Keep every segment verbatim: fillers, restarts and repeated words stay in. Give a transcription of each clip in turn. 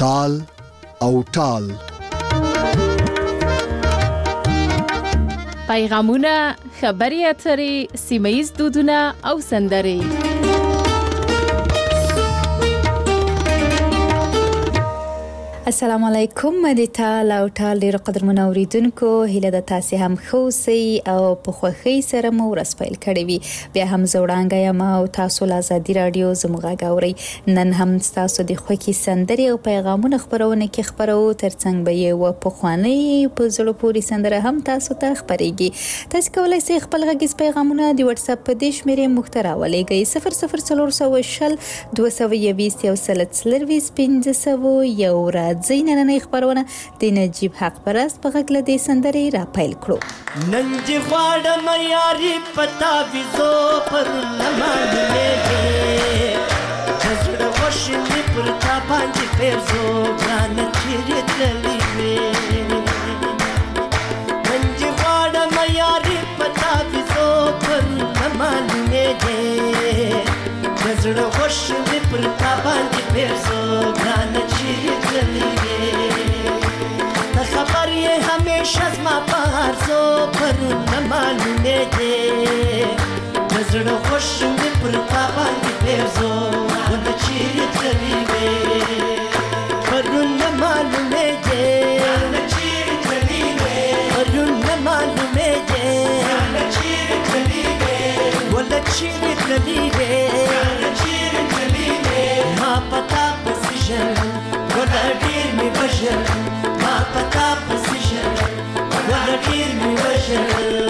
تال او ټال. پیغامونه، خبري اترې، سیمه‌ییز دودونه او سندرې. السلام علیکم. د ټال او ټال ډیرو قدرمنو اوریدونکو، هیله د تاسو هم خوسي او په خوخي سره مو ورس پیل کړی وي. بیا هم زوړانګه یم او تاسو له ازادي رادیو زموږه غاوري. نن هم تاسو د خوکي سندرې او پیغامونه خبرونه کې خبرو ترڅنګ به یو په خواني په زړه پوري سندره هم تاسو ته خبريږي. تاسو کولای شئ خپل غږیز پیغامونه د واتس اپ په دیش مېره محتوا ولېږئ صفر صفر څلور سوه شل دوه سوه یویست یو سل څلرویست پنځه سوه یو را زیننه خبرونه د نجیب حق پرست په غږ له دې سندرې را پیل کړو. نن چې غواړم یاري پتا ویزو پر لمانې جزړه وشنې پر تا باندې پرزو ګان چیرې تللی وې. نن چې غواړم یاري پتا ویزو پر لمانې جزړه وشنې پر تا باندې پرزو ګان چیرې تللی وې. خبر یہ ہمیشہ زما پارزو پر نہ معلومے دے نظر خوش میں پر تابان کی پیرزو ون چیر چلی وے پر نہ معلومے دے چیر چلی وے پر نہ معلومے دے چیر چلی وے ون چیر چلی وے چیر چلی وے ما پتا پسیشن ون دیر می بشر ما پتا پسیشن ولا دیر می بشر.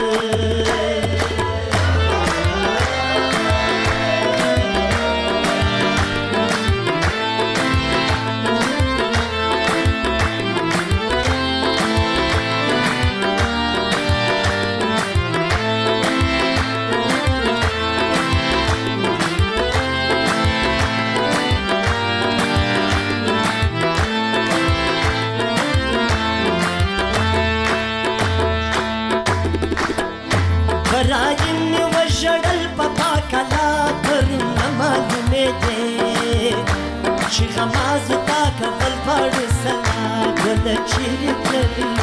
راجن وشړل پپا کلا پر نمازونه دې چې غماز تا کفل پړ سلا ګل چیر کړې.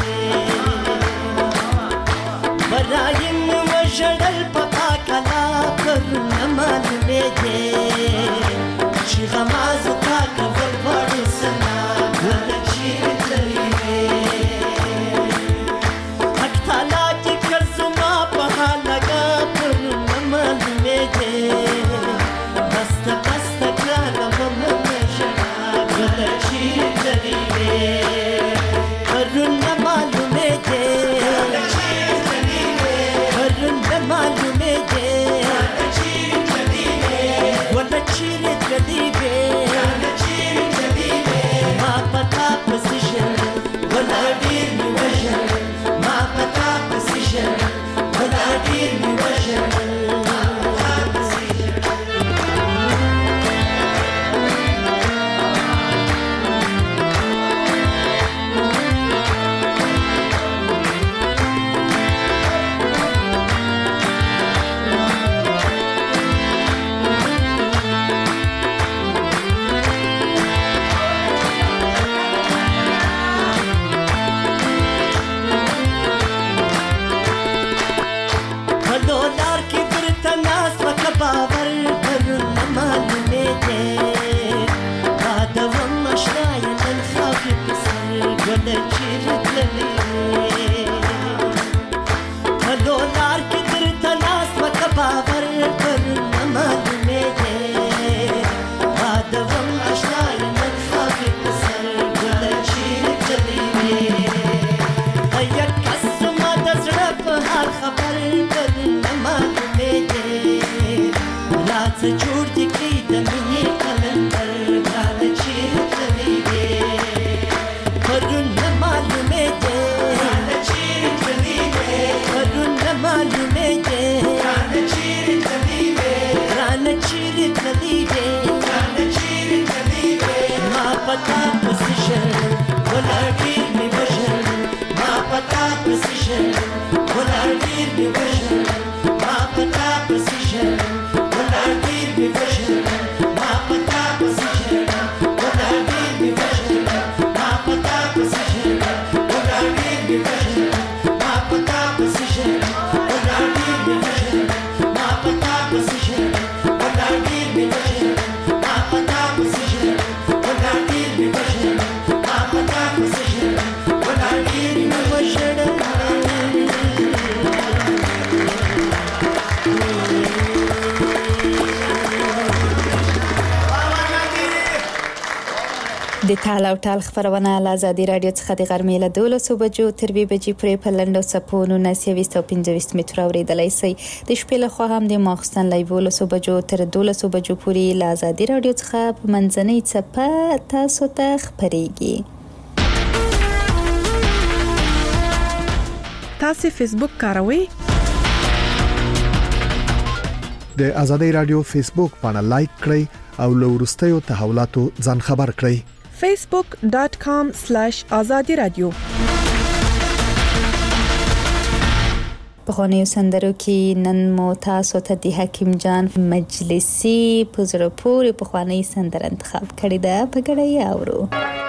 راجن وشړل پپا کلا پر نمازونه دې چې غماز تا کفل پړ سلا ګل چیر کړې. Position, د ټال او ټال خبرونه له ازادي رادیو څخه د غرمې له دولسو بجو تر دوه بجې پورې په لنډو څپو نولس یویشت او پنځه ویشت متره اورېدلی شئ. د شپې له خوا هم د ماخوستن له یولسو بجو تر دولسو بجو پورې له ازادي رادیو څخه په منځنۍ څپه تاسو ته خپرېږي. تاسو فیسبوک کاروئ؟ د ازادي رادیو فیسبوک باندې لایک کړئ او له وروستیو تحولاتو ځان خبر کړئ. facebook dot com slash azadi radio. په غونې سندرو کې نن مو تاسو ته د حکیم جان مجلسی په زړه پورې په خواني سندره انتخاب کړې ده، په ګډه یې اورو.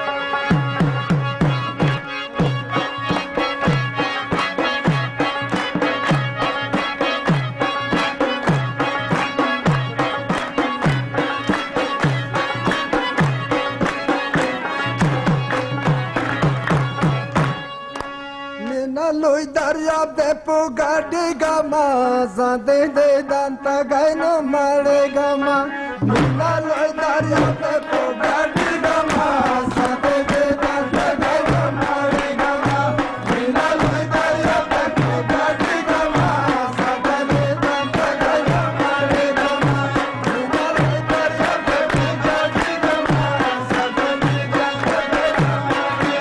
لوی دریاب دې په ګاډي ګما زده دې دانتا غاینو مړې ګما مینا لوی دریاب دې په ګاډي ګما زده دې دانتا غاینو مړې ګما مینا لوی دریاب دې په ګاډي ګما زده دې دانتا غاینو مړې ګما مینا لوی دریاب دې په ګاډي ګما زده دې دانتا غاینو مړې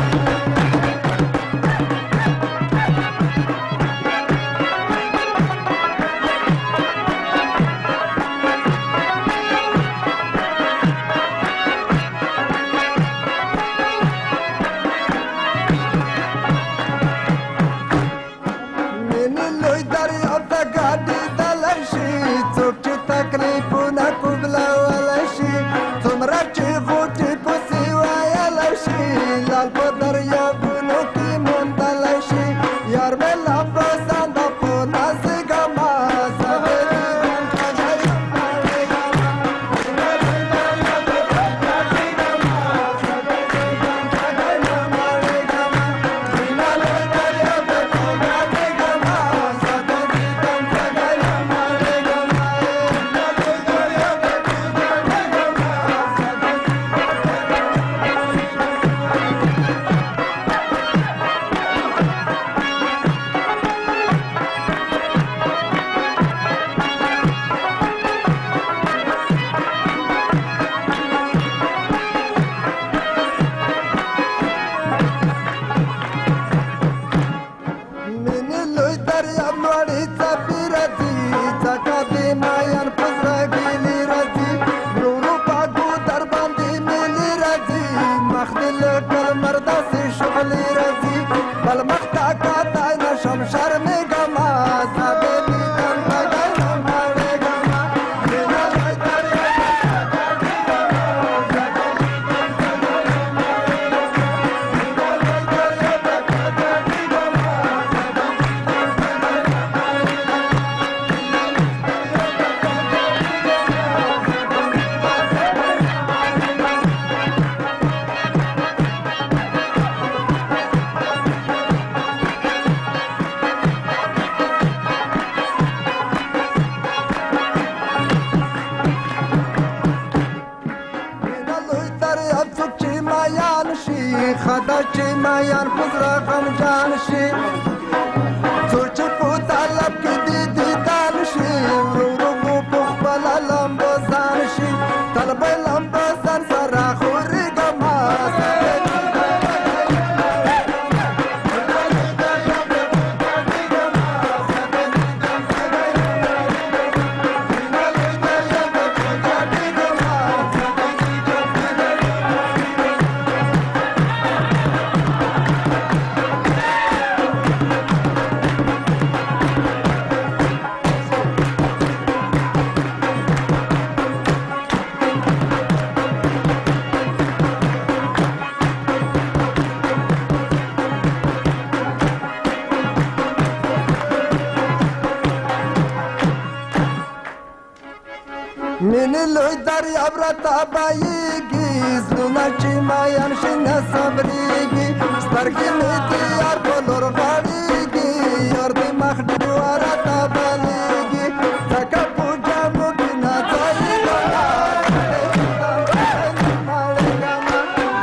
مینې لوی دریاب راته بایږي زړونه چې مایان شي نه صبرېږي سترګې مې د یار په لور غاړېږي یار د مخ ډېوه راته بلېږي ځکه په جامو کې ناځایږه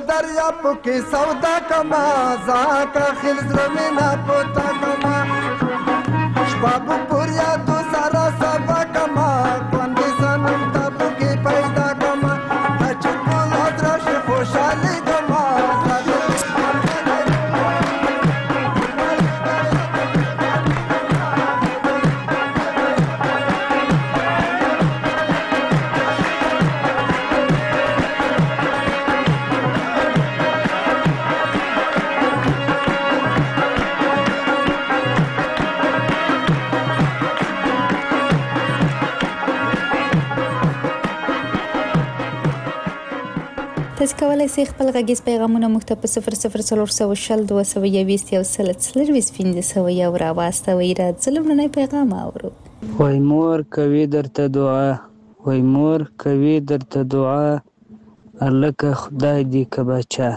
دریاب کې سودا کما زاکا خل زرمنا پتا کما شباب پوریا تو سارا سبا کما باندې سنم تاسو کې پیدا کما چې ټول درش خوشاله کما تاسو کولای شئ خپل غږیز پیغامونه موږ ته په صفر صفر څلور سوه شل دوه سوه یوویشت یو سل څلرویشت پنځه سوه یو راواستوئ. راځه لومړنی پیغام اورو. وای مور کوي درته دعا، وای مور کوي درته دعا، هلکه خدای دې که بچا.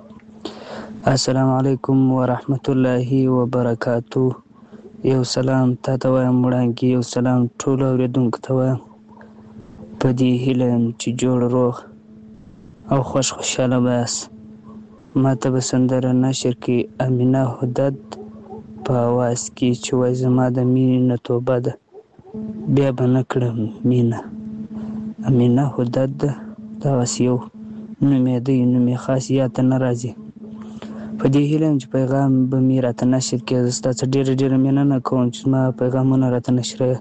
السلام علیکم ورحمت الله وبرکاتو. یو سلام تا ته وایم وړاندې، یو سلام ټولو اورېدونکو ته وایم. په دې هیله یم چې جوړ روغ او خوش خوشحاله به یاست. ما ته به سندره نشر کې امینه هدد په اواز کې چې وایي زما د مینې نه توبه ده بیا به نه کړم مینه. امینه هدد ده، دغسې یو نوم یې دی، نوم یې خاص یاد ته نه راځي. په دې هیله یم چې پیغام به مې راته نشر کړي. زه ستا څخه ډېره ډېره مننه کوم چې زما پیغامونه راته نشروې.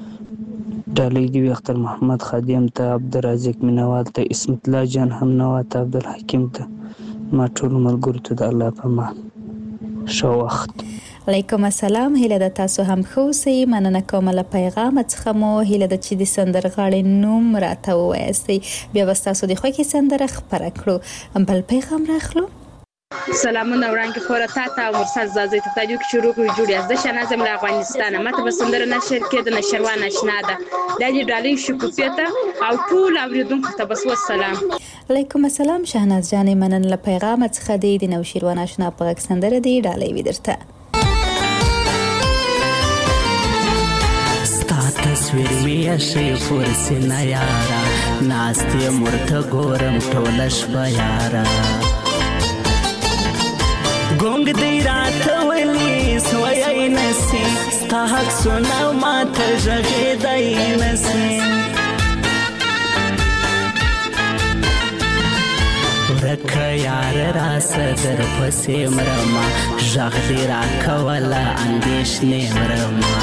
ډالۍ دې وي اختر محمد خادم ته، عبدالرازق مینوال ته، اسمت الله جان همنوا ته، عبدالحکیم ته، ما ټولو ملګرو ته د الله په امان. ښه وخت. علیکم السلام. هیله ده تاسو هم ښه اوسئ. مننه کوم له پیغام څخه مو. هیله ده چې د سندرغاړې نوم راته ووایاستئ، بیا به ستاسو د خوښې سندره خپره کړو. بل پیغام راخلو. سلامونه وړاندې خوره تا ته او مرسل زازی ته تاجو کې شروع کړو جوړ یاست. زه شهناز یم له افغانستانه. ماته به سندره نشر کې د نشروان اشنا ده دا دې ډالۍ شکوفیه ته او ټول اورېدونکو ته بس والسلام. علیکم السلام شهناز جانې، مننه له پیغام څخه دی. د نوشیروان اشنا په غږ سندره دی ډالۍ وي درته. ستا تصویر مې شي پر سینه یاره، ناستې مرته ګورم ټوله شپه یاره. ګونګ دی راته ویلي سوی نسي، ستا حق سونه ماته غږېدی نسي. ورکه یار راسه در پسې مرمه، غږ دې راکوله اندېښنې مرمه.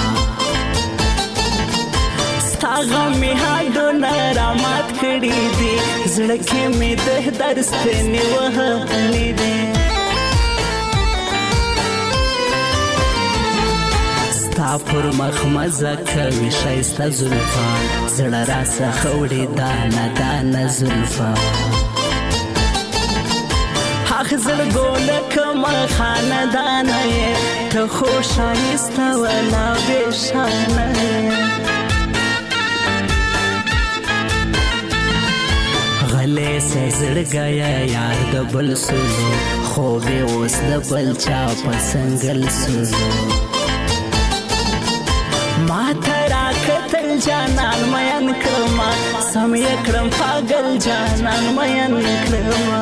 ستا غم مې هډونه رامات کړي دي، زړه کې مې د درد ستنې وهلې دي. ستا پر مخ مزه کوي ښایسته زلفان، زړه راڅخه وړي دانه دانه زلفان. حق زړګو لکه خاندانه یې، ته خو ښایسته ولا بېشانه یې. غلی سه زړګیه یار د بل سولو، خوب یې اوس د بل چا په سنګل سولو. ما ته راکتل جانان مین کړما، سم یې کړم پاگل جانان مین کړما.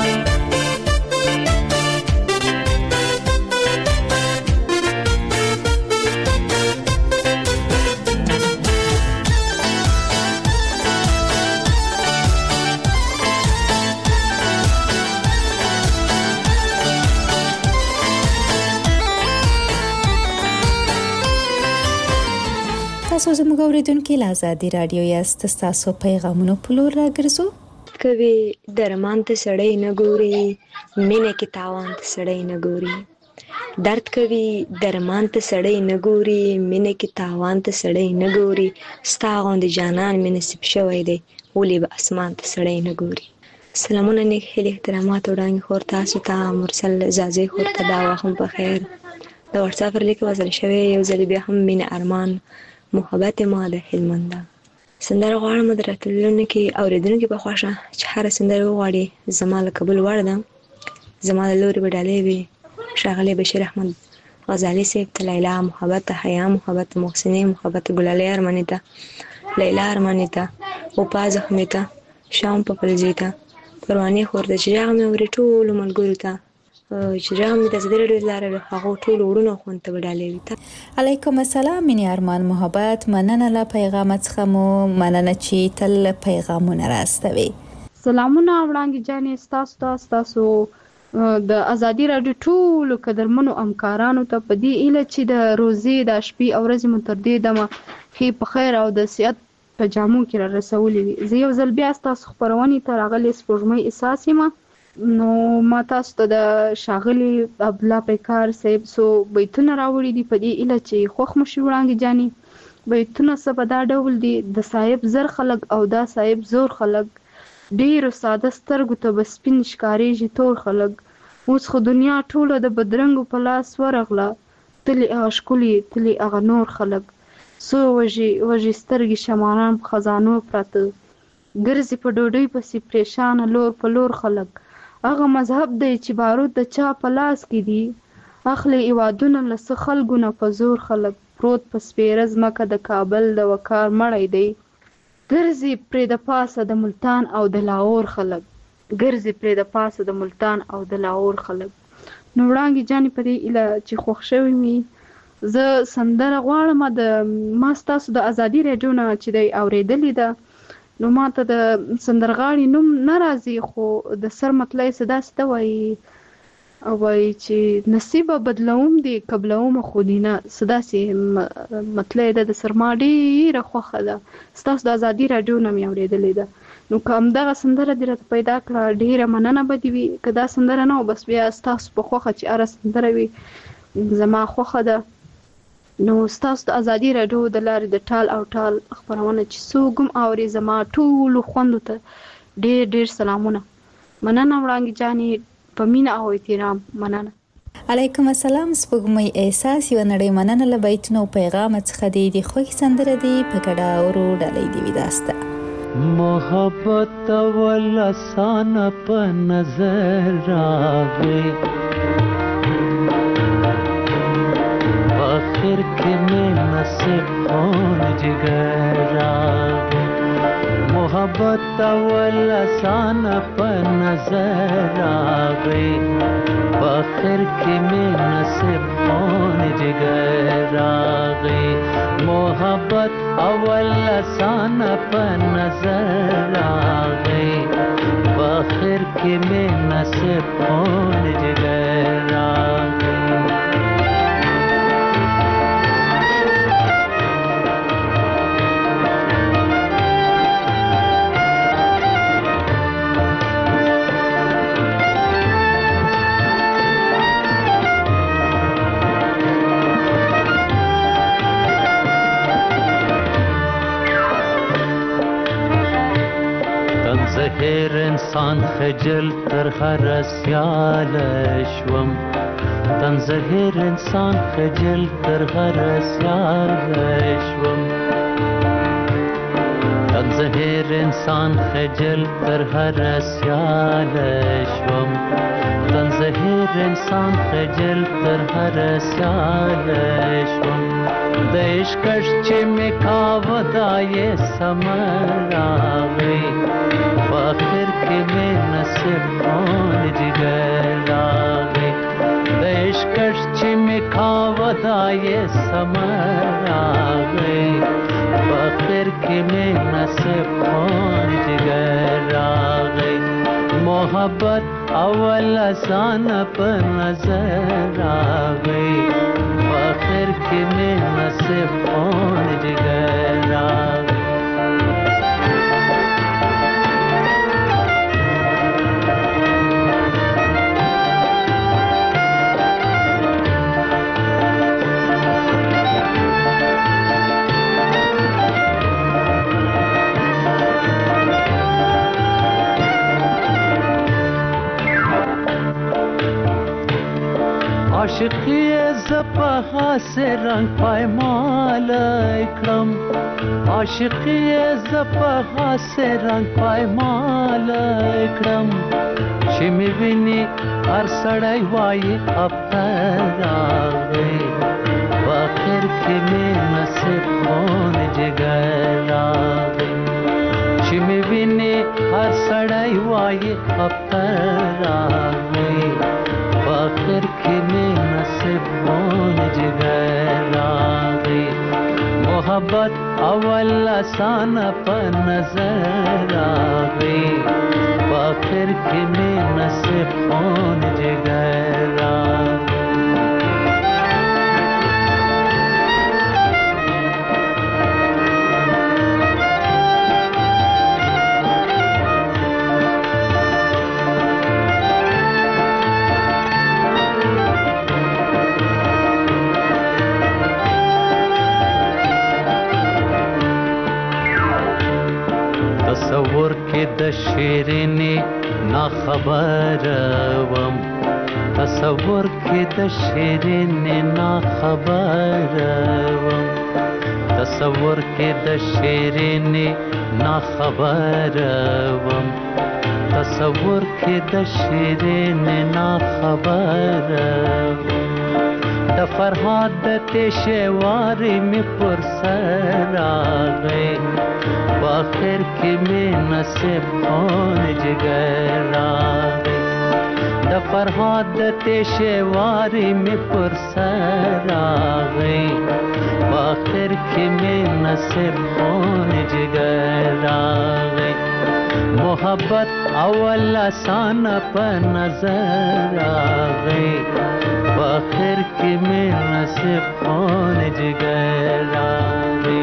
تاسو زموږ اورېدونکي له ازادي راډیو یاست. ستاسو پیغامونو په لور راګرځو. کوي درمان ته سړی نه ګوري، مینه کې تاوان ته سړی نه ګوري. درد کوي درمان ته سړی نه ګوري، مینه کې تاوان ته سړی نه ګوري. ستا غوندې جانان مې نصیب شوی دی، ولې به اسمان ته سړی نه ګوري. سلامونه نیک هیلې احترامات وړاندې خور تاسو ته، مرسل زازی خور ته دا وخت په خیر. د واتساپ پر لیک وصل شوی یو ځل بیا هم مینه ارمان محبت ما د هلمند ده. سندره غواړم د راتلونکي کې اورېدونکي په خوښه چې هره سندره وغواړي زما له قبول وړ ده. زما د لورې به ډالۍ وي ښاغلی بشیر احمد غزالي صاحب ته، لیلا محبت ته، حیا محبت ته، محسنې محبت ته، ګلالۍ ارماني ته، لیلا ارماني ته، وپا زخمي ته، شام پپلزي ته، پروانې خور د چې هغه مې اوري ټولو ملګرو ته چې هغه مې د ازادي راډیو لاره هغه ټولو وړونو خوند ته ډالۍ وي. علیکم السلام مینې ارمان محبت، مننه له پیغام څخه مو مننه چې تل پیغامونه راستوي. سلامونه وړاندې جانې ستاسو ته ستاسو د ازادي راډیو ټولو قدرمنو همکارانو ته په دې هیله چې د روزې د شپې او ورځې مو تر دې دمه ښې په خیر او د صحت په جامو کې را رسولي وي. زه یو ځل بیا ستاسو خپرونې ته راغلی سپوږمۍ احساس یم. نو ما تاسو ته د ښاغلي عبدالله پیکار صاحب څو بیتونه راوړي دي په دې هیله چې خوښ مو شي وړاندې جانې. بیتونه څه په دا ډول دي: د صاحب زر خلک او دا صاحب زور خلک، ډېرو ساده سترګو ته به سپین ښکارېږي تور خلک، اوس خو دنیا ټوله د بدرنګو په لاس ورغله، تلې هغه ښکلي تلې هغه نور خلک، څو وږي وږي سترګې شماران په خزانو پراته، ګرځي په ډوډۍ پسې پریشانه لور په لور خلک، هغه مذهب دی چې بارود د چا په لاس کې دي، اخلي هیوادونه له څه خلکو نه په زور خلک، پروت په سپېره ځمکه د کابل د وقار مړی دی، ګرځي پرې د پاسه د ملتان او د لاهور خلک، ګرځي پرې د پاسه د ملتان او د لاهور خلک. نو وړاندې جانې په دې هیله چې خوښ شوي وي زه سندره غواړم د ما ستاسو د ازادي راډیو نه چې دی اورېدلې ده. نو ما ته د سندرغاړي نوم نه راځي خو د سر مطلع یې څه داسې ته وایي وایي چې نصیبه بدلوم دې قبلومه خو دې نه، څه داسې مطلع یې ده د سر. ما ډېره خوښه ده ستاسو د ازادي راډیو نه مې اورېدلې ده. نو که همدغه سندره دې راته پیدا کړه ډېره مننه به دې وي. که دا سندره نه و بس بیا ستاسو په خوښه چې هره سندره وي زما خوښه ده. نو ستاسو د ازادي راډیو د لارې د ټال او ټال خپرونه چې څوک هم اوري زما ټولو خوندو ته ډېر ډېر سلامونه. مننه وړاندې جانې په مینه او احترام. مننه. علیکم السلام سپوږمۍ احساس یو نړۍ مننه له بیتونو او پیغام څخه دی د خوښ سندره دی په ګډا اورو ډالۍ دی وداسته. محبت ول آسان په نظر راغی، آخر کے میں نصیب خون جگر راغی، محبت اول آسان پر نظر آغی، آخر کے میں نصیب خون جگر آغی، محبت اول آسان پر نظر آغی، آخر کے میں نصیب خون جگر آغی. زهر انسان خجل تر هر سیال شوم، تن زهر انسان خجل تر هر سیال شوم، تن زهر انسان خجل تر هر سیال شوم، تن زهر انسان خجل تر هر سیال شوم، د عشقش چې می کاوه دا یې سمر راغی، آخر کے میں نصیب خون جگر راغی، د عشقش چې می کاوه دا یې سمر راغی، آخر کے میں نصیب خون جگر راغی، محبت اول آسان پر نظر آغی، آخر کے میں نصیب خون جگر راغی. عاشقی زپها سے رنگ پایمال اکرم، عاشقی زپها سے رنگ پایمال اکرم، چې می ویني هر سړی وایي افتر راغی، آخر کې می نصیب خون جگر راغی، چې می ویني هر سړی وایي راغی په آخر کې مې نصیبون جګر راغی محبت اول آسانه په نظر راغی په آخر کې مې نصیبون جګر راغی تصور کې د شیرینې نا خبر وم تصور کې د شیرینې نا خبر وم تصور کې د شیرینې نا خبر وم تصور کې د شیرینې نا خبر وم د فرهاد د تشوارې مې پر سر راغی په آخر کې مې نصیب خون جګر راغی د فرهاد د تشوارې مې پر سر راغی په آخر کې مې نصیب خون جګر راغی محبت اول آسانه په نظر راغی په آخر کې مې نصیب خون جګر راغی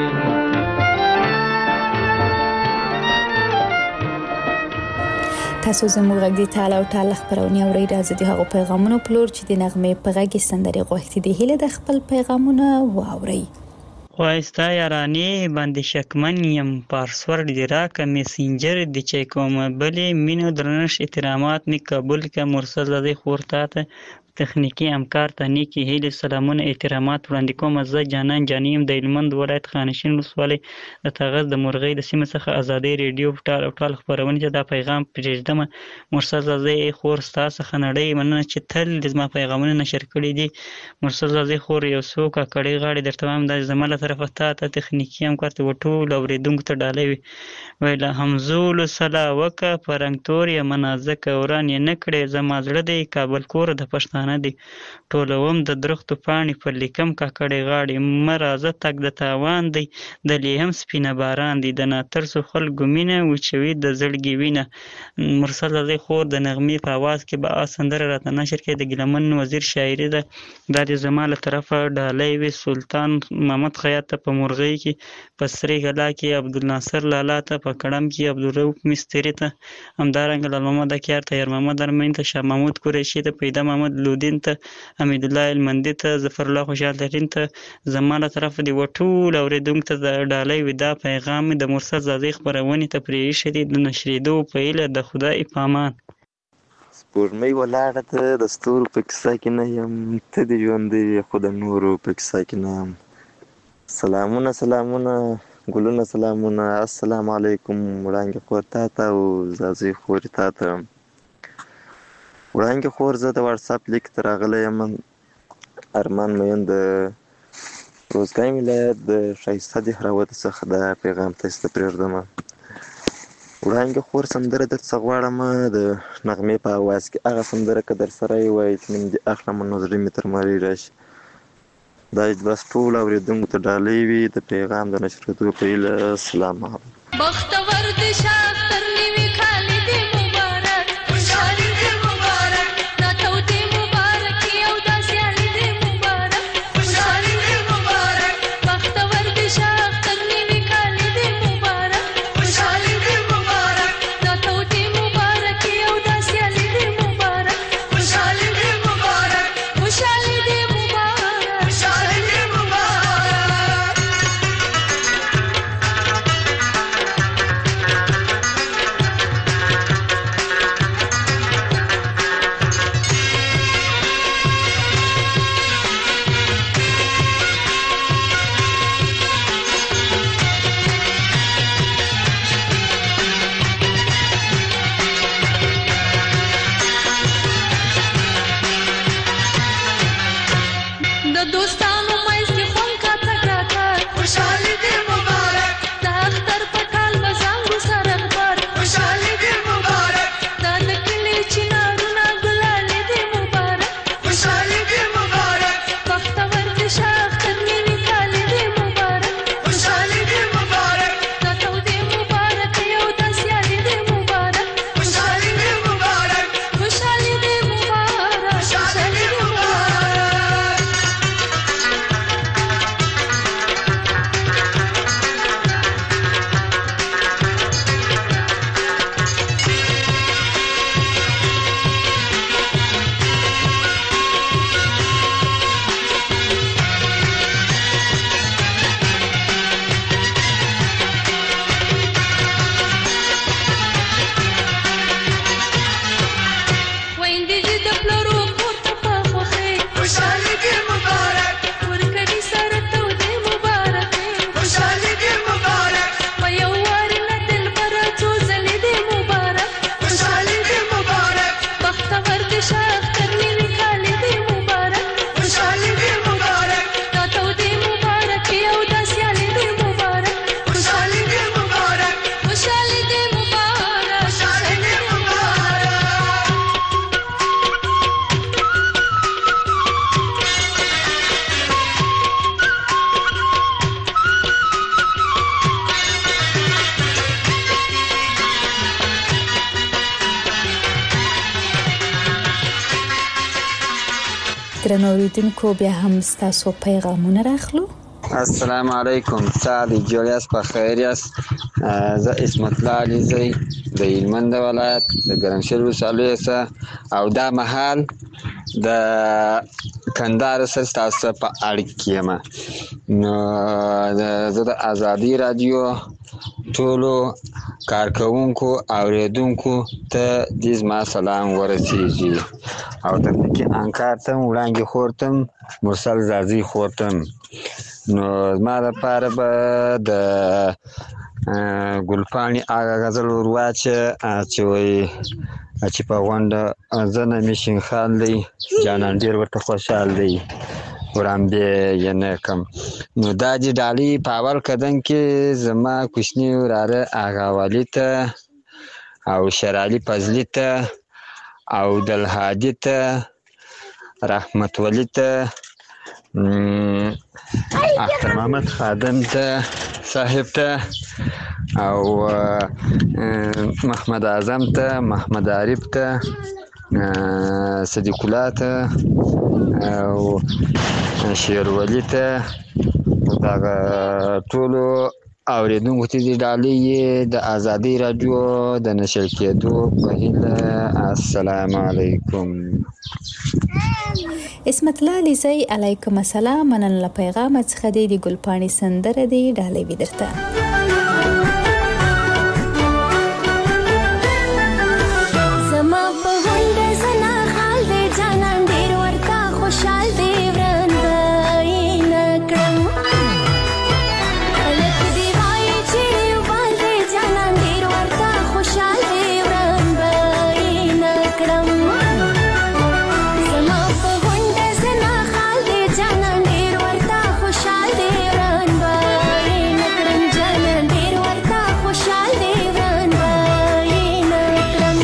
تاسو زموږ غږ دی تعالی او تعالی خبرونه اورئ راځي د هغو پیغامونو پلور چې د نغمې په غږ سندري غوښتي دي هله د خپل پیغامونه واورئ خواستا یارانی باندې شکمن یم پاسورډ دی راکه میسنجر دی چې کوم بلې مینو درنش احترامات می قبول ک مرسل زده خورته تخنیکی همکار ته نیکی هیله سلامونه احترامات وړاندې کوم زه جانان جانیم د هلمند ولایت خانشین ولسوالۍ د تغز د مرغۍ د سیمې څخه ازادي ریډیو ټال او ټال خبرونه چې دا پیغام پرېږدم مرسل زده خور ستاسو څخه نړۍ مننه چې تل د زما پیغامونه نشر کړي دي مرسل زده خور یو څوک کړي غاړي در تمام د زماله طرفه ته تخنیکی همکار ته وټول اوریدونکو ته ډالوي ویله همزول سلا وک پرنګتور یا منازک اوران یې نکړي زما زړه دی کابل کور د پښتون نه دي ټولوم د درختو پاڼې پر لیکم کاکړې غاړې مرازه تک د تاوان دی د لیهم سپینه باران دی د ناترسو خلکو مینه وچوي د زړګي وینه مرسل زده خور د نغمې په आवाज کې به سندره راته نشر کې د ګلمن وزیر شاعري ده د زماله طرفه ډالۍ وی سلطان محمد خیاط په مرغۍ کې په سری غلا کې عبدالناصر لالا ته په کړم کې عبدالرؤف مستری ته همدارنګه لال محمد کیار ته ير محمد ارمین ته شاه محمود قریشي ته پیدا محمد لودین ته حمید الله المندي ته ظفر الله خوشحال ترین ته زماله طرف دی وټول اوریدونکو ته د ډالۍ ودا پیغام د مرسل زده خبرونه ته پریښې دي د نشریدو په اله د خدای پامان سپورمۍ ولاړه ته د ستورو په کیسه کې نه یم ته د ژوندې خو د نورو په کیسه کې نه یم سلامونه سلامونه ګلونه سلامونه السلام علیکم وړانګې خور تا ته او زازي خورې تا ته وړانګې خور زه د واتساپ لیک ته راغلی یم ارمان مین د روزګان ولایت د ښایسته دهراوت څخه دا پیغام تاسو ته پرېږدم وړانګې خور سندره درڅه غواړم د نغمې په اواز کې هغه سندره که در سره یې وایي چې نوم دې اخلم نو زړه مې تر مړی راشي دا بس ټول اورېدونکو ته ډالۍ وي د پیغام د نشرېدو په هیله سلام بختور دې شاختر نیوي خالي دې مبارک خوشحالي دې مبارک ناتو دې مبارک یو داسې علي دې مبارک خوشحالي دې مبارک بختور دې شاختر نیوي خالي دې مبارک خوشحالي دې مبارک ناتو دې مبارک یو داسې علي دې مبارک خوشحالي دې مبارک خوشحالي دې درنو اوریدونکو بیا هم ستاسو پیغامونه راخلو. السلام علیکم، سعد جوړ یاست، په خیر یاست؟ زه اسمت الله علیزی د هلمند ولایت د ګرمسیر ولسوالۍ څخه او دا مهال د کندهار سره ستاسو په اړیکه کې یم. نو زه د ازادي راډیو ټولو کارکوونکو اوریدونکو ته دې زما سلام ورسیږي او تکنیکي انکار ته وړاندې خورتم مرسل زازي خورتم. نو زما لپاره به د ګلپاڼې هغه غزل ور واچه چې وایي چې په غونډه زه نه مې شینخال دی جانان ډېر ورته خوشحال دی وړاندې یې نه کړم. نو دا چې ډالۍ په اول قدم کې زما کوچني وراره اغا والي ته او شرالي فضلي ته او دلهادي ته رحمت ولی ته اختر محمد خادم ته صاحب ته او محمد اعظم ته محمد عارف ته صدیق الله ته او شیرولی ته دغه ټولو اوریدونکو ته دې ډالۍ د ازادي راډیو د نشر کېدو په هیله. السلام علیکم. اسمت الله علیزی علیکم السلام. مننه له پیغام څخه دی د ګلپاڼې سندره دی ډالۍ وي درته. زما په غونډه زنا خال دی جانان ډېر ورته خوشحال دی وران به یې نه کړم خلک دې وایي چې یوبال دی جانان ډېر ورته خوشحال دی وران به یې نه کړم. زما په غونډه زنا خال دی جانان ډېر ورته خوشحال دی وران به یې نه کړم جانان ډېر ورته خوشحال دی وران به یې نه کړم.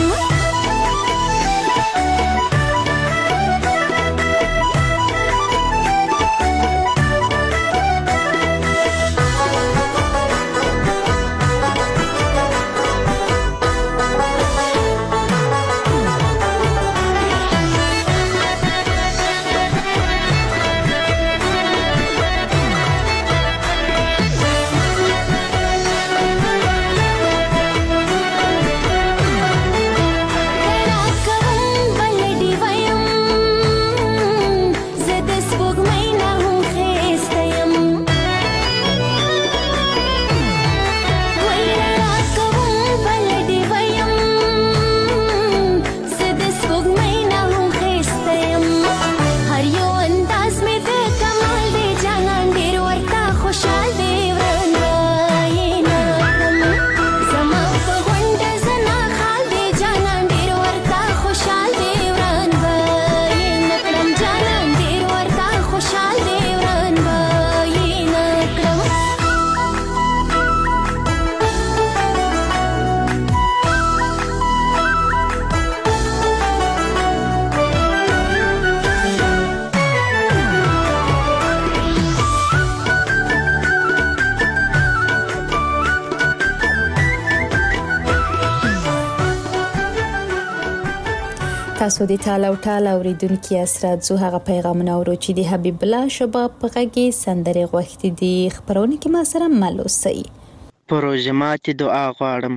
تاسو د تاله او تاله اوریدونکو اسرات زو هغه پیغامونه اورو چې د حبیب الله شباب په غږی سندره غوښتي دي خبرونه کې ما سره ملوسي. پروژمات دعا غواړم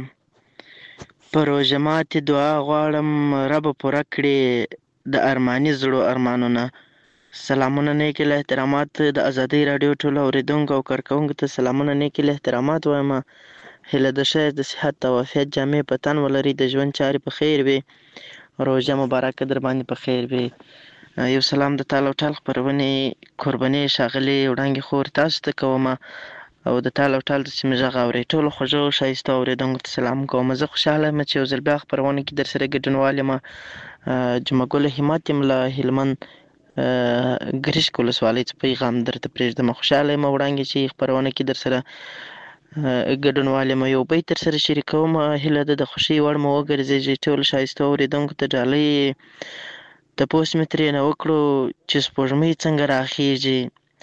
پروژمات دعا غواړم رب پوره کړي د ارماني زړو ارمانونه. سلامونه نیک له احترامات د ازادي رادیو ټول اوریدونکو او کارکونکو ته سلامونه نیک له احترامات وایم. هله د شه د صحت او عافیت جامع پتن ولري د ژوند چارې په خیر وي. روزه مبارکه در باندې په خیر وي. یو سلام د تاله او ټال خپرونې قرباني شاغلي وړاندې خور تاسو ته کوم او د تاله او ټال د سیمې غږ اوري ټول خوږو شایسته اوریدونکو ته سلام کوم. زه خوشاله یم چې یو ځل بیا خپرونه کې در سره ګډونوال یم. جمعه ګل همت یم له هلمند ګریشک ولسوالۍ څخه پیغام درته پرېږدم. خوشاله یم وړاندې چې خپرونه کې در سره ګډونوال یم. یو بیت تر سره شریکوم هیله ده د خوښۍ وړ مو وګرځېږي. ټول ښایسته اورېدونکو ته ډالۍ تپوس مې ترېنه وکړو چې سپوږمۍ څنګه راخیږي.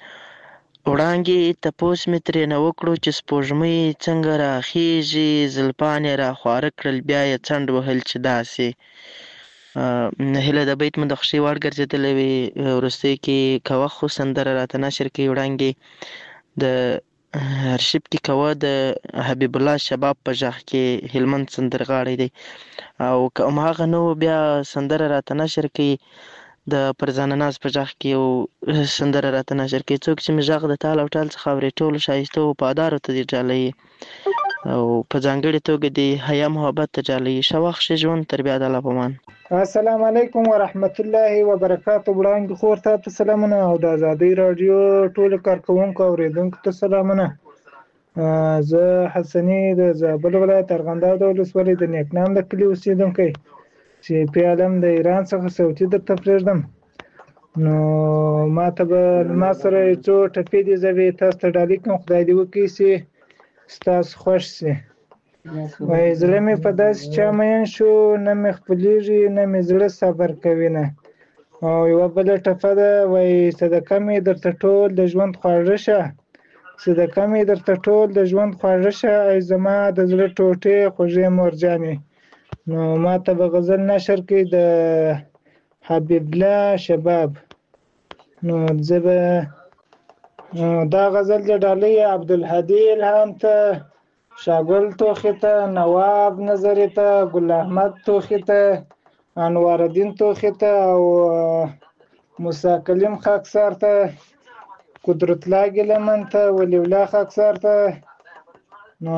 وړانګې تپوس مې ترېنه وکړو چې سپوږمۍ څنګه راخیږي. زلفان یې راخواره کړل بیا یې څنډ وهل چې داسې هیله د بیت مو د خوښۍ وړ ګرځېدلی وي. وروستۍ کې کوه خو سندره راته نشر کوي وړاندې د ارشیب کې کوه د حبیب الله شباب په غږ کې هلمند سندرغاړی دی، او که هماغه نه و بیا سندره راته نشر کوي د فرزانه ناز په غږ کې یو سندره راته نشر کوي. څوک چې مې غږ د تال او ټال څخه اوري ټولو ښایستو وفادارو ته دې ډالۍ او په ځانګړې توګه د حیا محبت ته ډالۍ. ښه وخت ښه ژوند تر بیا د الله په امان. السلام علیکم ورحمت الله وبرکاتو. وړاندې خور ته ته سلامونه او د ازادۍ راډیو ټولو کارکوونکو او اوریدونکو ته سلامونه. زه حسني د زابل ولایت ارغنداو د ولسوالۍ د نیکنام د کلي اوسېدونکی چې پی علم د ایران څخه صوتي درته پرېږدم. نو ما ته به ما سره یو څو ټپې دي، زه به یې تاسو ته ډالۍ کړم. خدای دې وکړي چې ستاسو خوښ شي. وایي زړه مې په داسې چا مین شو، نه مې خپلېږي نه مې زړه صبر کوي نه. او یوه بله ټپه ده، وایي صدقه مې درته ټول د ژوند خواږه شه، صدقه مې درته ټول د ژوند خواږه شه، ای زما د زړه ټوټې خوږې مورجانې. نو ما ته به غزل نشر کړي د حبیب الله شباب. نو زه به دا غزل د ډالۍ عبدالهادي الهام ته، شاګل توخي ته، نواب نظري ته، ګل احمد توخي ته، انوار الدین توخي ته او موسی کلیم خاکسار ته، قدرت الله ګیلمن ته، ولی الله خاکسار ته. نو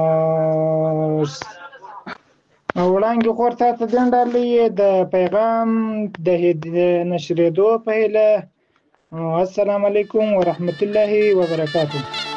وړاندې خور ته ته دین ډالۍ د پیغام د نشرېدو په هیله. السلام علیکم ورحمت الله وبرکاتو.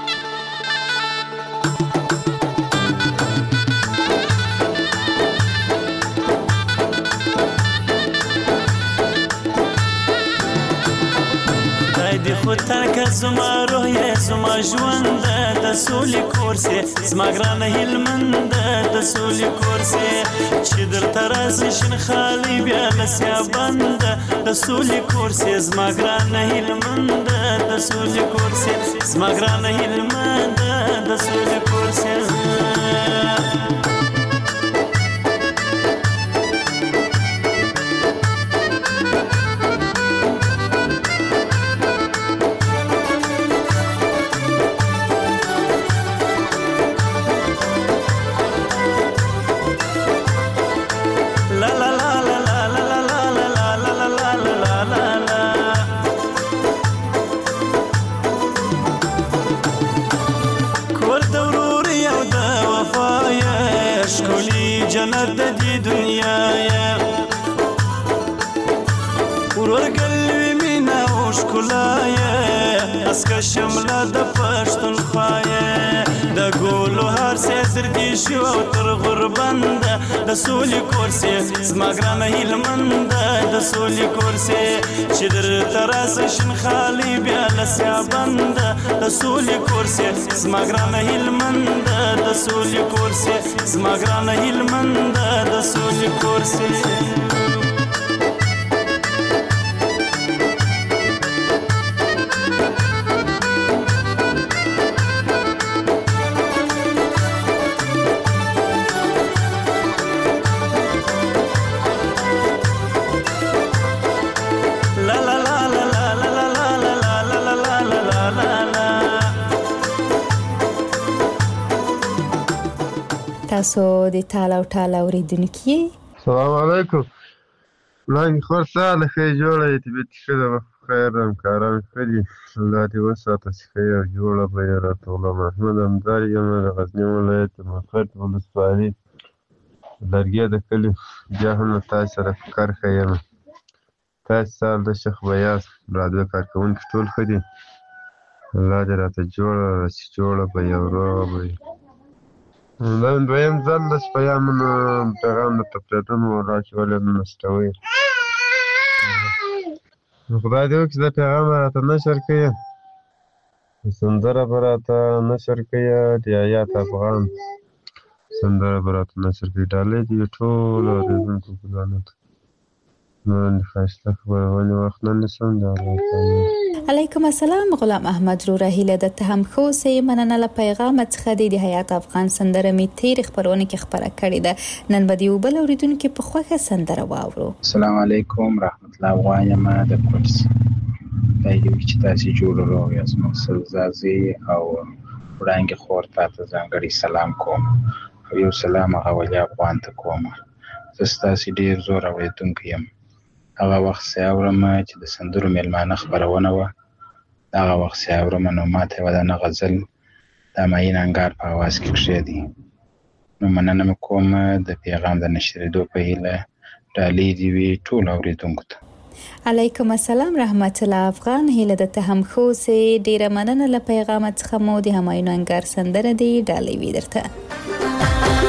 د خطر که زما روح یې زما ژوند د سولې کور سي، زما ګرانه هلمند د سولې کور سي، چې درته راسي شین خالي بیا لسیا بند د سولې کور سي، زما ګرانه هلمند د سولې کور سي، زما ګرانه هلمند د سولې کور سي. جنت د دې دنیا یا ورور قلبي مینا او ښکلا یا اسکه شمله د پښتونخوا یا د ګلو هر څه تر دې شو او تر غربند د سولې کور سي، زما ګرانه هلمند د سولې کور سي، چې درته راسي شین خالي بیا لسیا بند د سولې کور سي، زما ګرانه هلمند د سولې کور سي، زما ګرانه هلمند د سولې کور سي. تاسو د تال او ټال اوریدونکي. السلام علیکم. وړاندې خور سهله ښه جوړه یې طبیعت ښه ده، خیر ده، همکاران ښه دي، الله دې وساته چې ښه او جوړه به یې راته. غلام محمد همدار یم د غزني ولایت د مقر ولسوالي لرګي د کلي. بیا هم له تاسو سره فکر ښه یم. تاسو سهل د شیخ بیاز راډیو کارکوونکي ټول ښه دي، الله دې راته جوړه چې جوړه به یې ورو به یې. دا دویم ځل د شپیامونو پیغام درته پرېږدم، والله چې ولې نه نستوئ. خدای دې وکړي دا پیغام به راته نشر کړي، سندره به راته نشر کړي، د حیات افغان سندره به راته نشر کړي. ډالۍ دې وي ټولو اورېدونکو ګلانو ته. نو ښایسته خبرونې وخت نه نیسم، د الله تعالی علیکم السلام غلام احمد رو هیله د ته هم خو سه مننه له پیغام څخه د حیات افغان سندره می تیر خبرونه کې خبره کړې ده نن به دی وبل اوریدونکو په خوخه سندره واورو. السلام علیکم رحمت الله وایم د کوټس دایو چې تاسو جوړ ورو یاس مسل زازي او وړاندې خور ته ځانګړي سلام کوم او یو سلام غوړیا افغان ته کوم. زستاسي ډیر زور اوریدونکو یم. هغه وخت سیاورم چې د سندرو میلمانه خبرونه و هغه وخت سیاورم نو ماته ودانه غزل د ماین انګار په आवाज کې کښې نو مننه کوم د پیغام د نشریدو په هیله ډالۍ دی وی ټول اوریدونکو ته. علیکم السلام رحمت الله افغان هیله د ته هم خو سه ډیر مننه له پیغام څخه مو د هماین انګار سندره دی ډالۍ وی درته.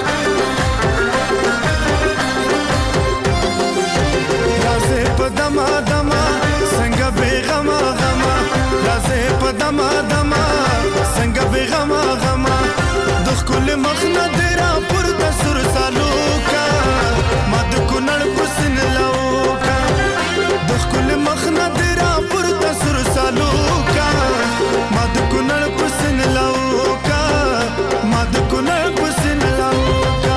دما دما څنګه بیغما غما لازه په دما دما څنګه بیغما غما د خپل مخ نه درا پر د سر سالوکا ما د کونړ پسن لوکا د خپل مخ نه درا پر د سر سالوکا ما د کونړ پسن لوکا ما د کونړ پسن لوکا.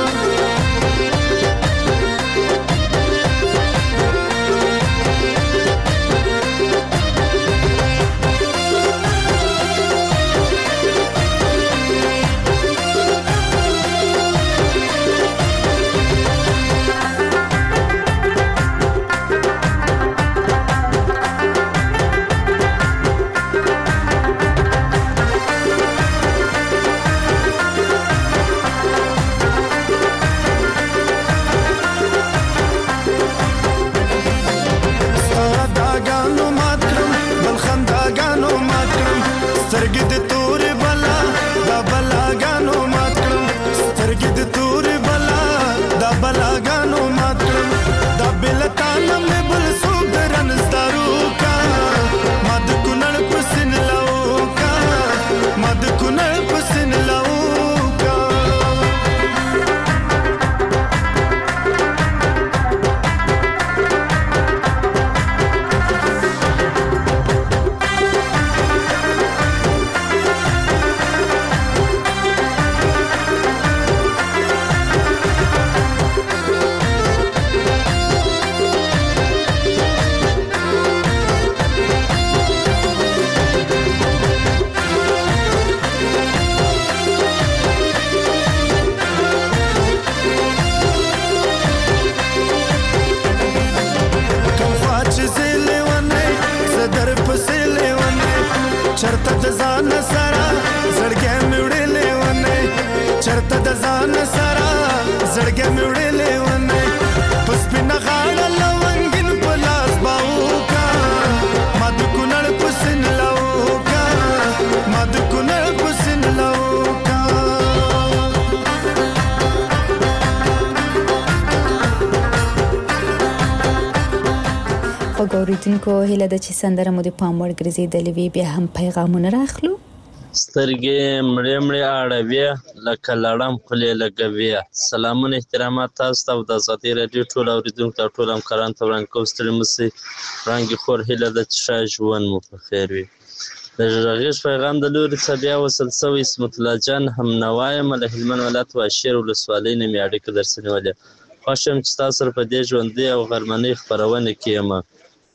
اوریدونکو هیله د چې سندره مو د پام وړ ګرځېدلې وي بیا هم پیغامونه راخلو. سترګې مړې مړې اړوي لکه لړم خولې لګوي. سلامونه احترامات تاسو ته د آزادۍ راډیو ټول اوریدونکو ته ټول همکارانو ته وړاندې کوم ستړي مه شئ. وړاندې خور هیله ده چې ښه ژوند مو په خیر وي. د غږیز پیغام د لوري څخه بیا وصل شوی اسمت الله جان هم نوا یم له هلمند ولایت واشیر ولسوالۍ نه مې اړیکه درسره نیولې. خوښ یم چې تاسو سره په دې ژوندۍ او غرمنۍ خپرونه کې یم.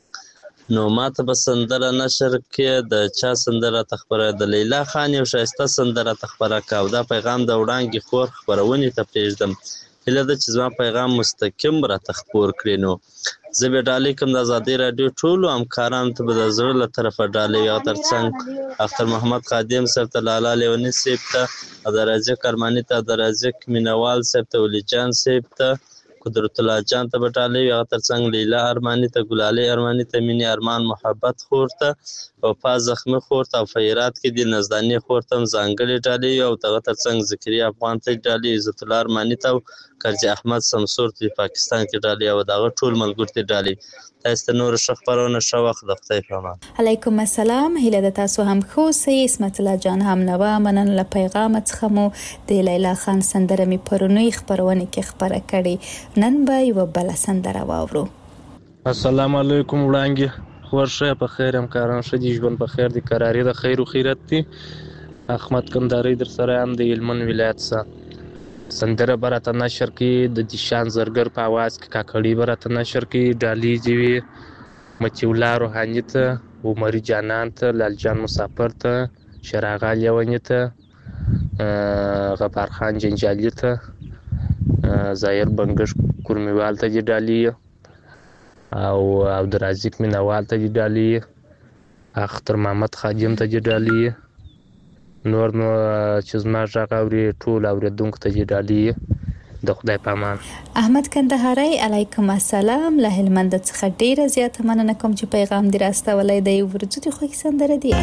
نو ماته به سندره نشر کې د چا سندره تخبره د لیلا خان یو شایسته سندره تخبره کا او دا پیغام د وړاندې خور خبرونې ته پرېږدم. هیله ده چې زما پیغام مستقیم را تخبور کړي. نو زه به ډالۍ کوم د آزادۍ راډیو ټولو همکارانو ته به د زړه له طرفه ډالۍ او ترڅنګ اختر محمد خادم صاحب ته لالا لیوني صاحب ته او د رازق ارماني ته د رازق مینوال صاحب ته ولی جان صاحب ته قدرت الله جان ته به ډالۍ او ترڅنګ لیلا ارماني ته ګلالۍ ارماني ته مینې ارمان محبت خور ته او پا زخمی خور ته او فیرات کې د نزداني خور ته ځانګړي ډالۍ او دغه ترڅنګ ذکریا افغان ته ډالۍ عزت الله ارماني ته کرجي احمد سمسور ته پاکستان کې ډالۍ او دغه ټول ملګرو ته ډالۍ. تاسو ته نور ښه خبرونه ښه وخت د خدای په امان. علیکم السلام هیله د تاسو هم خو سي اسمت الله جان هم نو منن له پیغام څخه مو د لیلا خان سندره می پرونی خبرونه کې خبره کړي. نن به یو بل سندره واورو. السلام علیکم وړانګي خور شه په خیر همکاران ښه دي ژوند په خیر دي قراري د خیر و خیرت دي احمد کندهاري در سره یم د هلمند ولایت څخه سندره به راته نشر کړي د دیشان زرګر په اواز کې کاکړي به راته نشر کړي ډالۍ دې وي متي الله روحاني ته عمري جانان ته لال جان مسافر ته شراغا لیوني ته غفار خان جنجالي ته زایر بنګش کورمیوال ته دې ډالۍ او عبدالرزاق مینوال ته دې ډالۍ اختر محمد خادم ته دې ډالۍ نور نو چې زما غږ اوري ټول اوریدونکو ته دې ډالۍ د خدای په امان. احمد کندهاري علیکم السلام له هلمند څخه ډیره زیاته مننه کوم چې پیغام دې راستولی دی ورځو دې خوښ سندره دی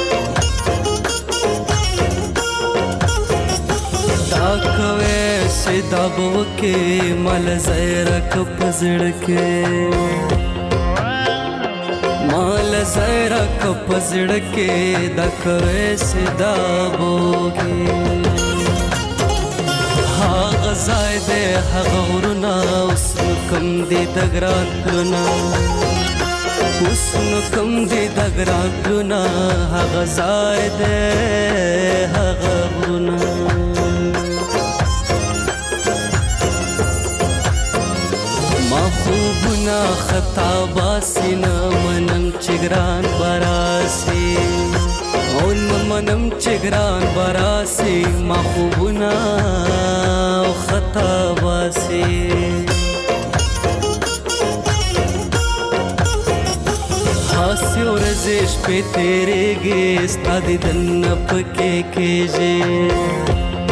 دا کوي سیدا بوکه مل زیرا کپ زړکه مال زیرا کپ زړکه دا کوي سیدا بوکه ها غزای دې هغه ورنا اوس کم دې دګران لنا اوس نو کم دې دګران لنا هغه زای دې هغه ورنا خوبنا خطا باسینا منم چگران براسی اون منم چگران براسی ما خوبنا خطا باسی حاسی و رزش پہ تیرے گے ستا دی دن پکے کیجے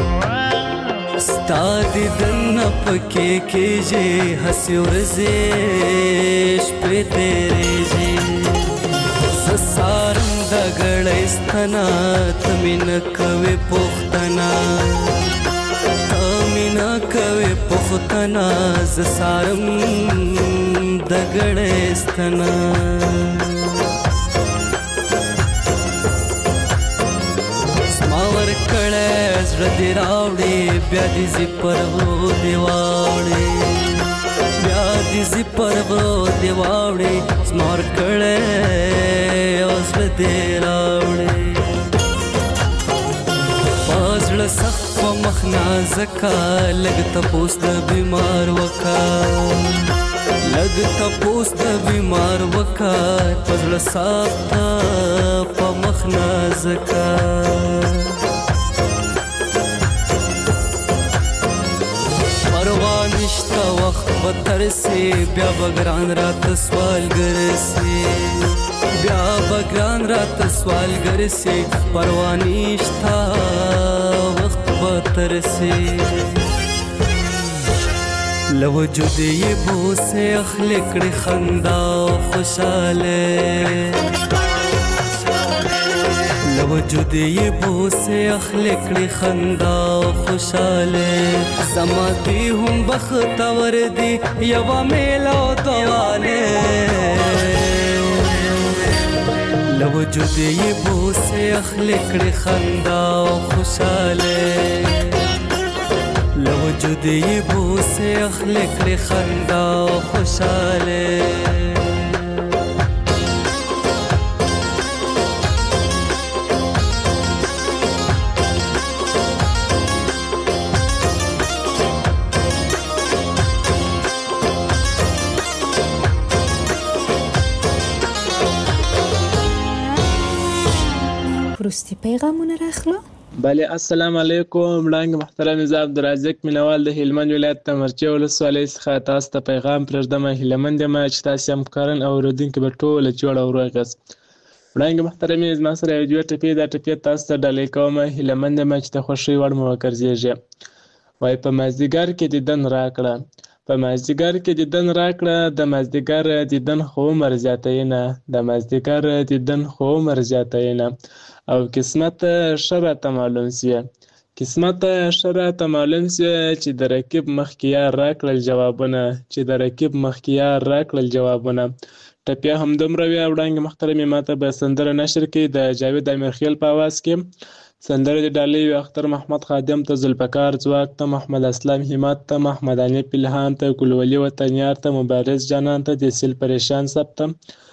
ستا دی دن پکے کیجے ہسی ورزش پہ تیرے جے سسارم دگڑ استنا تمین کوي پختنا تمین کوي پختنا سسارم دگڑ استنا کړه زړه دی راوړې بیا دې زی پرو دی واوړې بیا دې زی پرو دی واوړې سمار کړه او زړه دی راوړې پازړه سخت په مخنا زکا لګ ته پوست بیمار وکا لګ ته پوست بیمار وکا پازړه سخت په مخنا زکا نشتا وقت بتر سے بیا بگران رات سوال گر سے بیا بگران رات سوال گر سے پروانیشتا وقت بتر سے لوجود یہ بو سے اخلق خندا خوشاله لوجود یہ بو سے اخلق خندا خوشاله زما دی هم بختور دی یوا میلا دواله لوجود یہ بو سے اخلق خندا خوشاله لوجود یہ بو سے اخلق خندا خوشاله وروستي پیغامونه راخلو. بله السلام علیکم وړاندې محترم زه عبدالرزاق مینوال د هلمند ولایت د مرچې ولسوالۍ څخه تاسو ته پیغام پرېږدم. هیلهمند یم چې تاسې همکاران او اورېدونکي به ټوله جوړ او روغ یاست. وړاندې محترمې زما سره یو دوه ټپې دا ټپې تاسو ته ډالۍ کوم. هیلهمند یم چې د خوښۍ وړ مو وګرځېږي. وایي په مازدیګر کې دیدن راکړه په مازدیګر کې دیدن راکړه د مازدیګر دیدن خو عمر زیاتوي نه د مازدیګر دیدن خو عمر زیاتوي نه او قسمت ښه راته معلوم سوې قسمت ښه راته معلوم سوې چې د رقیب مخکې یار راکړل جوابونه چې د رقیب مخکې یار راکړل جوابونه. ټپیا همدومره وي. وړاندې محترمې ماته به سندره نشر کړي د جاوید امیرخیل په اواز کې. سندره د ډالۍ وي اختر محمد خادم ته، ذوالفقار ځواک ته، محمد اسلام همت ته، محمد حنیف الهام ته، ګلولي وطنیار ته، مبارز جانان ته، د سیل پریشان صاحب ته،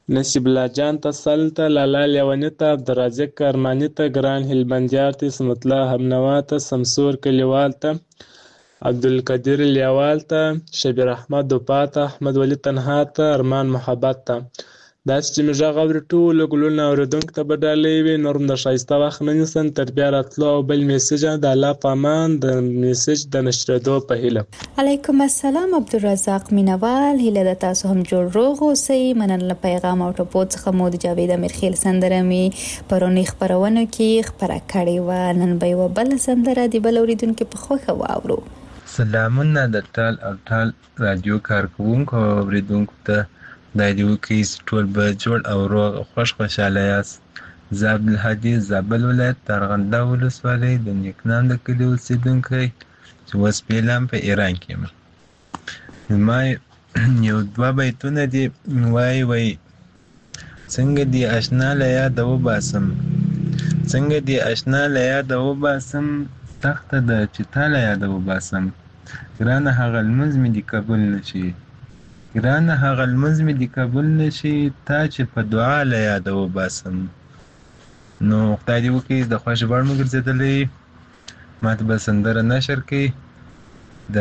نصیب الله جان ته سل ته، لالا لیوني ته، عبدالرازق ارماني ته، ګران هلمندیار ته، اسمت الله همنوا ته، سمسور کلیوال ته، عبدالقدیر لیوال ته، شبیر احمد وپا ته، احمد ولی تنها ته، ارمان محبت ته. داسې چې مې غږ اوري ټولو ګلونو اورېدونکو ته به ډالۍ وي. نور هم د ښایسته وخت نه نیسم تر بیا راتلو او بل میسج د الله په امان د میسج د نشرېدو په هیله. علیکم السلام عبدالرزاق مینوال، هیله ده تاسو هم جوړ روغ اوسئ. مننه له پیغام او ټپو څخه مو د جاوید امیرخیل سندره مې پرونی خپرونو کې خپره کړې وه. نن به یوه بله سندره د بل اورېدونکي په خوښه واورو. سلامونه د ټال او ټال رادیو کارکوونکو او اورېدونکو ته. خدای دې وکړي چې ټول به جوړ او روغ او خوش خوشحاله یاست. زه عبدالهادي زابل ولایت د ارغنداب ولسوالۍ د نیکنام د کلي اوسېدونکی چې اوس فعلاً په ایران کې یم. زما یو دوه بیتونه دي، وایي وایي څنګه دې اشنا له یاده وباسم، څنګه دې اشنا له یاده وباسم، تخته ده چې تا له یاده وباسم. ګرانه هغه لمونځ مې دې قبول نه شي، ګرانه هغه لمونځ مې دې قبول نه شي، تا چې په دعا له یاده وباسم. نو خدای دې وکړي د خوښې وړ مو ګرځېدلی، ما ته به سندره نشر کړي د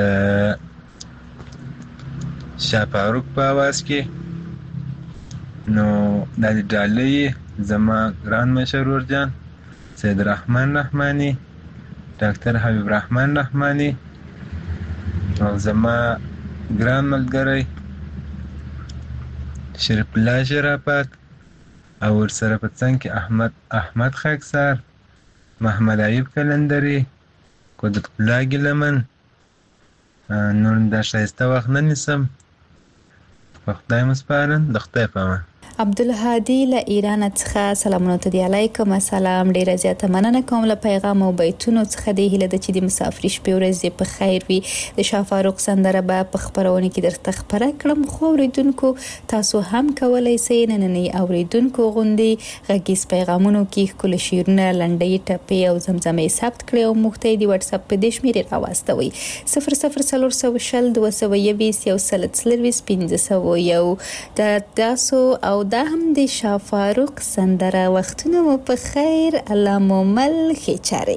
شاه فاروق په اواز کې. نو دا دې ډالۍ زما ګران مشر ورجان سید رحمان رحماني، ډاکټر حبیب رحمان رحماني او زما ګران ملګری شریف الله شرافت او ورسره په څنګ کې احمد احمد خاکسار، محمد ایوب کلندري، قدرت الله ګیلمن. نور دا ښایسته وخت نه نیسم، په خدای مو سپارم، د خدای په امان. عبدالهادي له ایران څخه سلامونه ته دی. علیکم السلام، ډیره زیاته مننه کوم له پیغام او بیتونو څخه. دی هیله ده چې د مسافري شپې ورځې په خیر وي. د شاه فاروق سندره به په خپرونه کې درته خپره کړم، خو اوریدونکو تاسو هم کولی شئ نننۍ اوریدونکو غوندې غږیز پیغامونو کې ښکلي شعرونه، لنډۍ، ټپې او زمزمې ثبت کړئ او موږ ته یې د واتساپ په دې شمېرې راواستوئ: صفر صفر څلور سوه شل دوه سوه یویشت یو سل څلرویشت پنځه سوه یو. د تاسو او دا هم د شاه فاروق سندره. وختونه مو په خیر، الله مو مل ښې چارې.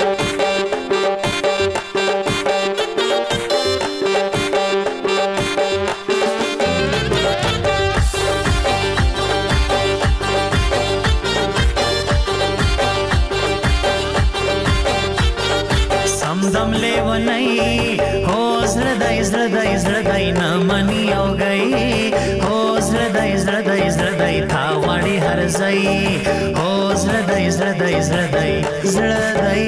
سمدم لیونی هو زړه دای زړه دای زړه دای نه مني او گئی، هو زړه دای زړه دای زړه دای تا وړي هر ځای، هو زړه دای زړه دای زړه دای زړه دای.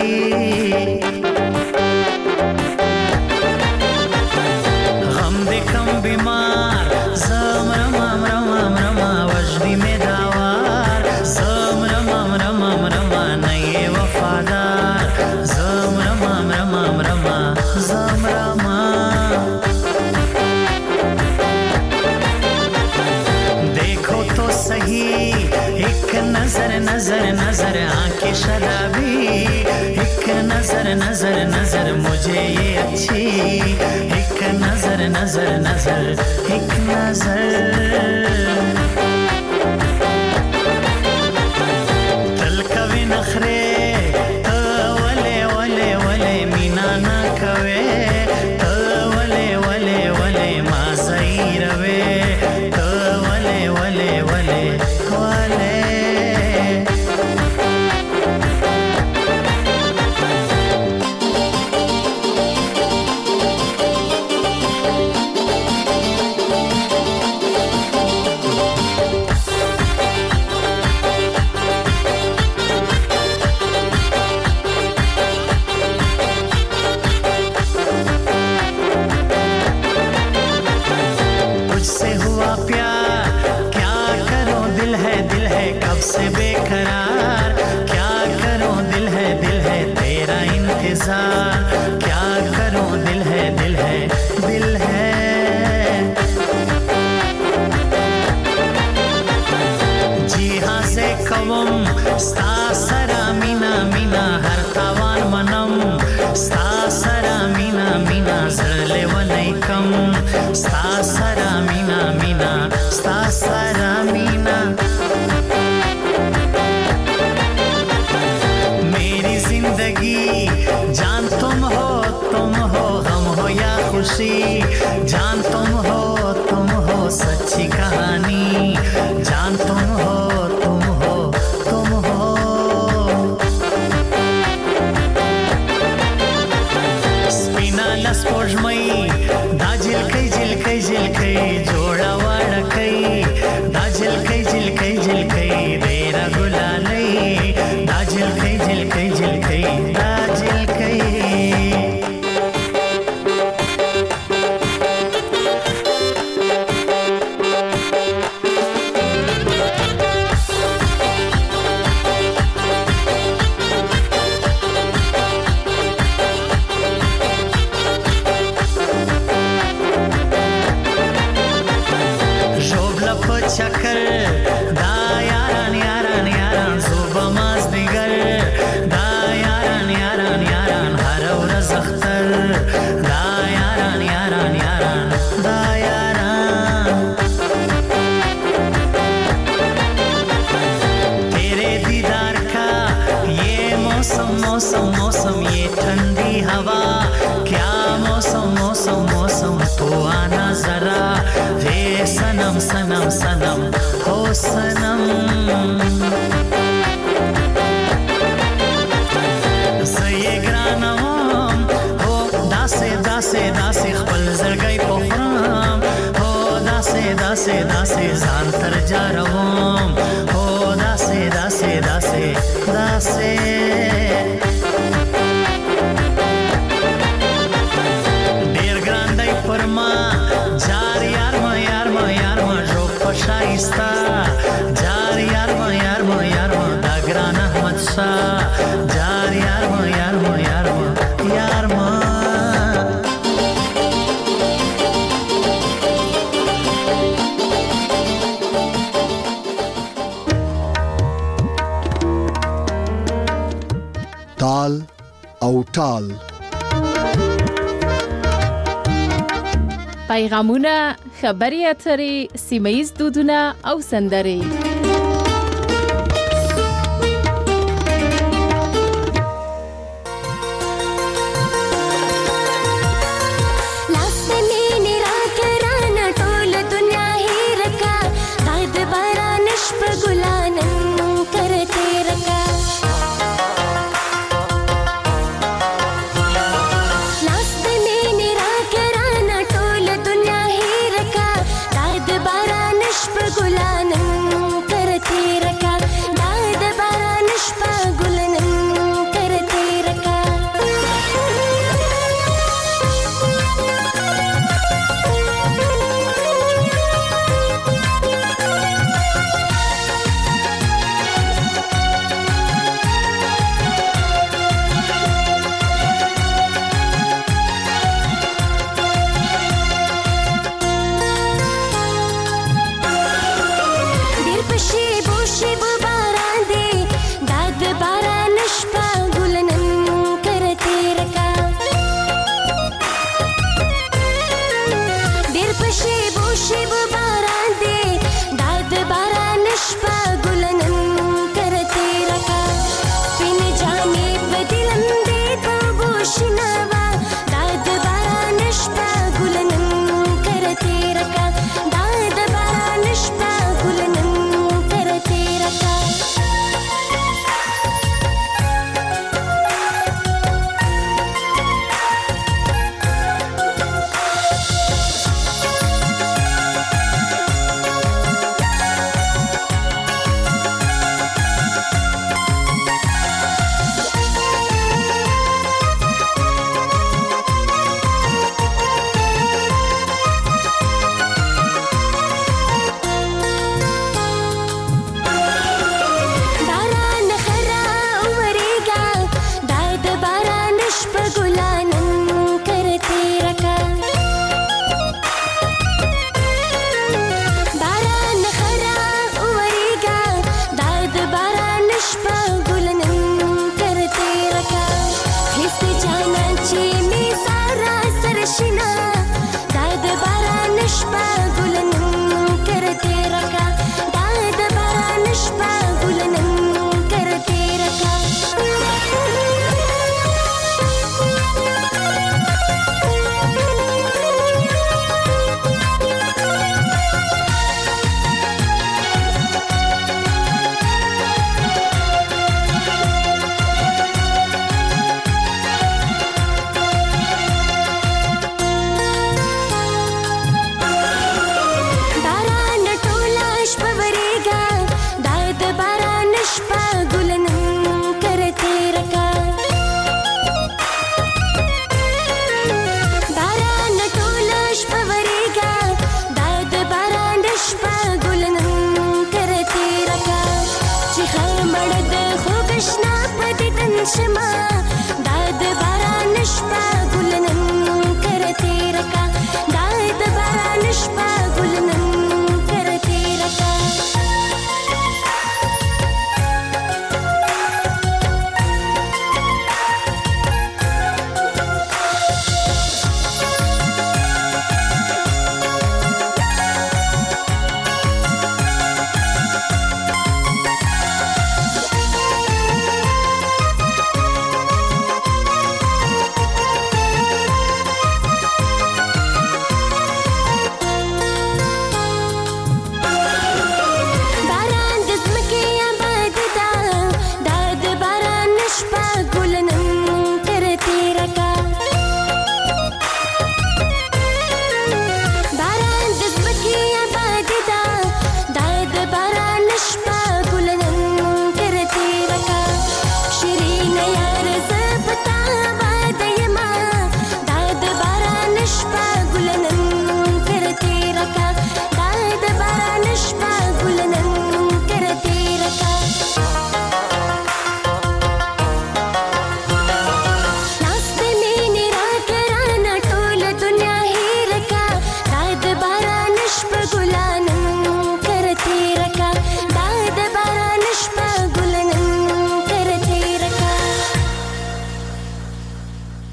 غم دې کم بیمار زم رما رما رما وجدي می داوار، زم رما رما رما نه یې وفادار، زم رما رما رما زم رما. देखो तो सही एक नजर नजर नजर आंखें शराबी, एक नजर नजर नजर मुझे ये अच्छी, एक नजर नजर नजर एक नजर. तल कवि नखरे तो वले वले वले मीना ना कवे, तो वले वले वले मासई रवे, तो वले वले वले वले. तुझसे हुआ प्यार क्या करूं, दिल है दिल है कब से बेकरार, क्या करूं दिल है दिल है तेरा इंतजार, क्या करूं दिल है दिल है दिल है. जी हाँ से कवम स्ता सरा मीना मीना हर तावान मनम, स्ता सरा मीना मीना जरले वनई कम, स्ता सरा मीना मीना स्ता सरा मीना. खुशी जान तुम हो तुम हो सच्ची कहानी जान तुम हो तुम हो तुम हो स्पिना लस्पोजमई दा झिलकै झिलकै झिलकै जोड़ा वाडकै दा झिलकै झिलकै झिलकै रेरा गुलालै दा झिलकै झिलकै झिलकै दा झिलकै चक्कर दा यारान यारान यारान सोबा मास दिगर दा यारान यारान यारान हर ورځ اختر دا यारान यारान यारान دا यारान तेरे दीदार का ये मौसम मौसम मौसम ये ठंडी हवा क्या मौसम मौसम मौसम तो आना जरा रे सनम सनम सनम हो सनम زه ګرانم هو داسې داسې داسې خپل زړګی پخرم هو داسې داسې داسې ځان تر جاروم هو داسې داسې داسې داسې ډیر ګران دی پر ما جار یار ما یار ما یار ما جو پشایستا جار یار ما یار ما یار ما دا ګران احمد شاه جار یار ما یار ما یار ما یار ما تال او ټال پیغامونه، خبري اترې، سیمه ییز دودونه او سندرې